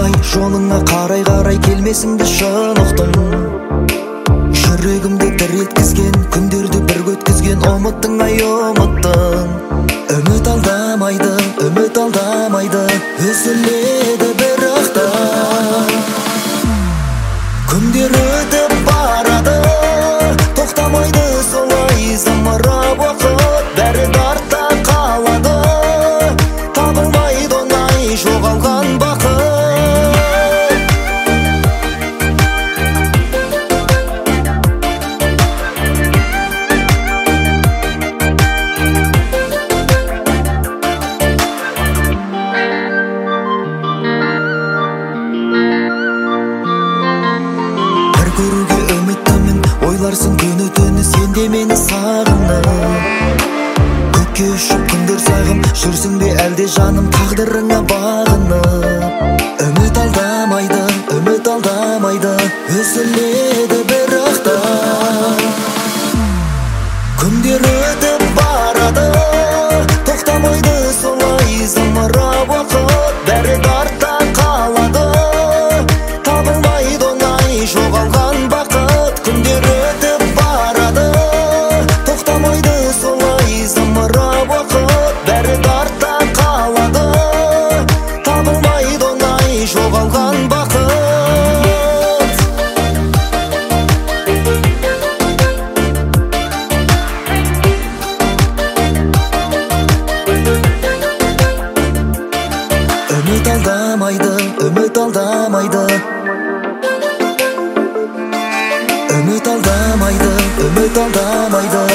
ай жолыңа қарай келмесіңді шын ұқтым. Жүрегімді дір еткізген күндерді бірге өткізген ұмыттың ай ұмыттың. Үміт алдамайды үзіледі бірақ та. Күндер өтіп барады, тоқтамайды солай зымырап уақыт. Бәрі артта қалады, табылмайды оңай жоғалған бақыт. Көруге үміттімін, ойларсың күні-түні сен де мені сағынып. Көкке ұшып күндер сағым, жүрсің бе әлде жаным тағдырыңа бағынып. Үміт алдамайды үзіледі бірақ та. Күндер өтіп барады, тоқтамайды солай зымырап уақыт. Бәрі артта қалады, табылмайды оңай жоғалған бақыт. Күндер өтіп барады, тоқтамайды солай зымырап уақыт. Бәрі артта қалады, табылмайды оңай жоғалған бақыт. Үміт алдамайды үміт алдамайды